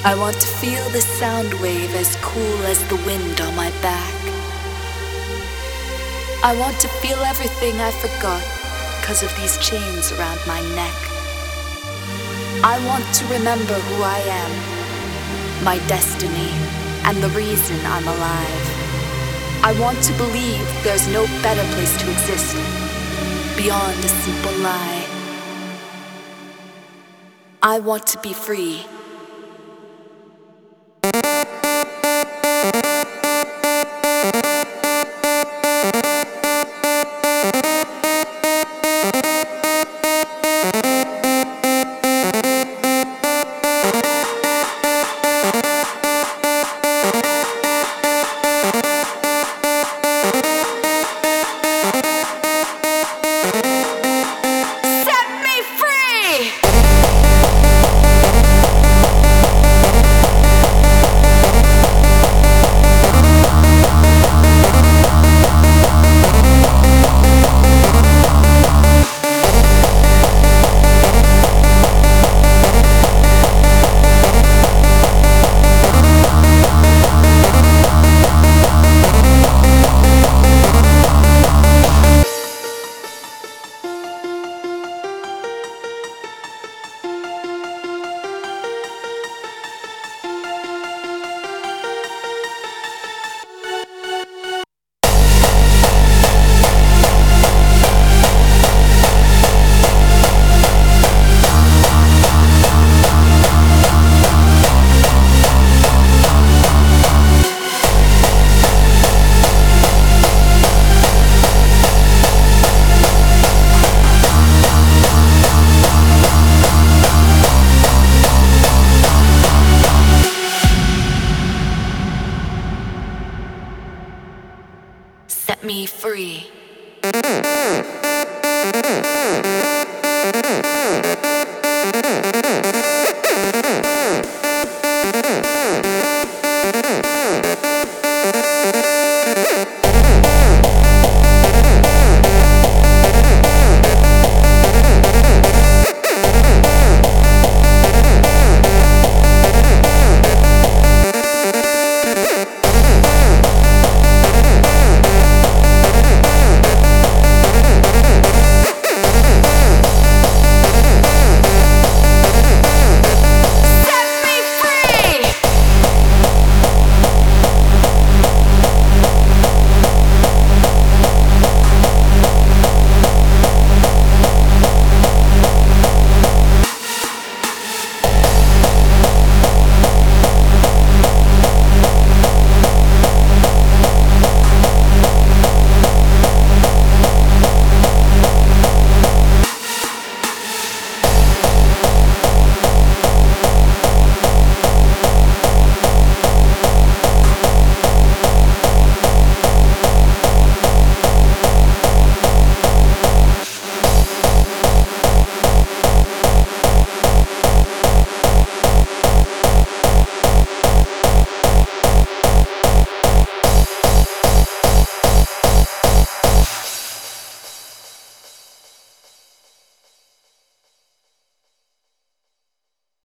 I want to feel the sound wave as cool as the wind on my back. I want to feel everything I forgot because of these chains around my neck. I want to remember who I am, my destiny, and the reason I'm alive. I want to believe there's no better place to exist beyond a simple lie. I want to be free. Set me free.